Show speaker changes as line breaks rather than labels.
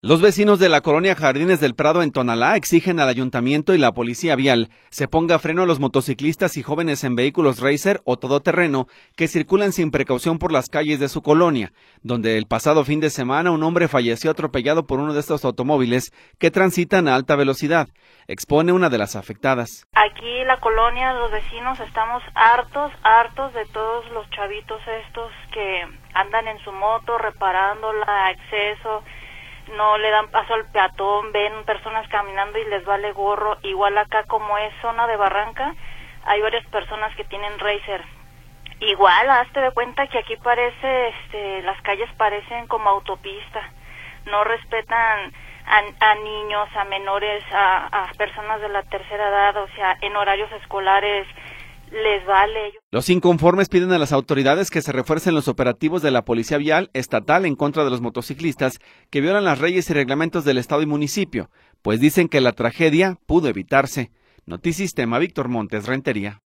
Los vecinos de la colonia Jardines del Prado en Tonalá exigen al ayuntamiento y la policía vial se ponga freno a los motociclistas y jóvenes en vehículos racer o todoterreno que circulan sin precaución por las calles de su colonia, donde el pasado fin de semana un hombre falleció atropellado por uno de estos automóviles que transitan a alta velocidad, expone una de las afectadas.
Aquí la colonia, los vecinos estamos hartos de todos los chavitos estos que andan en su moto reparándola a exceso. No le dan paso al peatón, ven personas caminando y les vale gorro. Igual acá, como es zona de barranca, hay varias personas que tienen racer. Igual, hazte de cuenta que aquí parece, las calles parecen como autopista. No respetan a niños, a menores, a personas de la tercera edad, o sea, en horarios escolares les vale.
Los inconformes piden a las autoridades que se refuercen los operativos de la Policía Vial Estatal en contra de los motociclistas que violan las leyes y reglamentos del Estado y municipio, pues dicen que la tragedia pudo evitarse. Notisistema, Víctor Montes, Rentería.